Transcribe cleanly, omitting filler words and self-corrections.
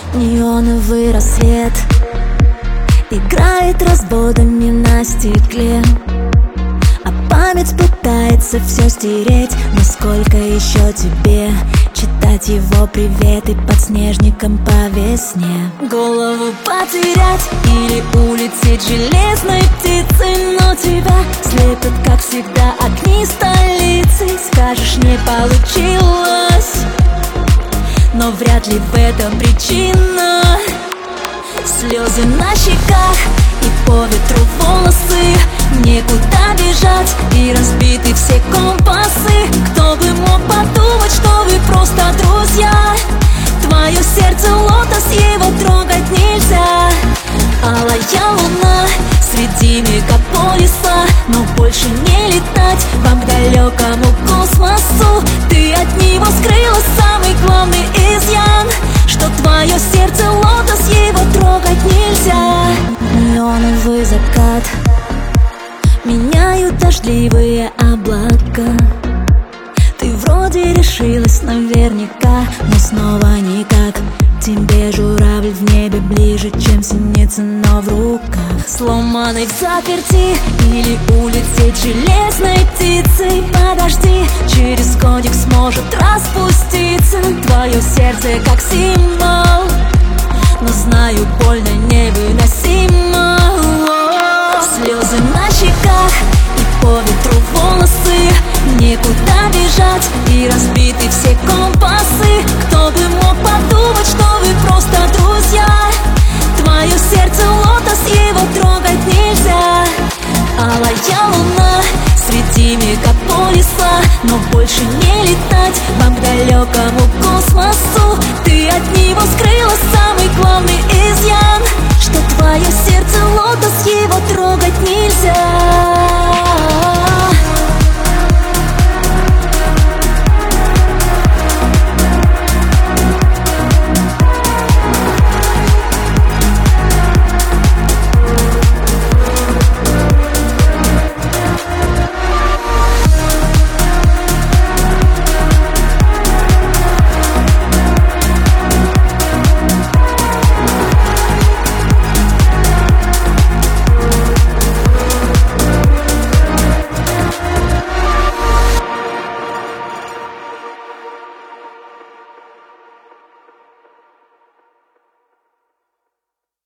Неоновый рассвет играет разводами на стекле, а память пытается все стереть. Но сколько еще тебе читать его приветы под снежником по весне? Голову потерять или улететь железной птицей, но тебя слепят, как всегда, огни столицы. Скажешь, не получилось, но вряд ли в этом причина. Слезы на щеках и по ветру волосы, некуда бежать и разбиты все компасы. Кто бы мог подумать, что вы просто друзья? Твое сердце лотос, его трогать нельзя. Алая луна среди мегаполиса, но больше не летать вам к далекому космосу. Ты от него скрыла самый главный изъян, что твое сердце лотос, его трогать нельзя. Неоновый закат меняют дождливые облака. Ты вроде решилась наверняка, но снова никак. Тебе журавль в небе ближе, чем синица, но в руках. Сломанной в заперти или улететь железной птицей? Подожди, через годик сможет распуститься твое сердце, как символ, но знаю, больно невыносимо. Слезы на щеках и по ветру волосы, некуда бежать и разбиты все компасы.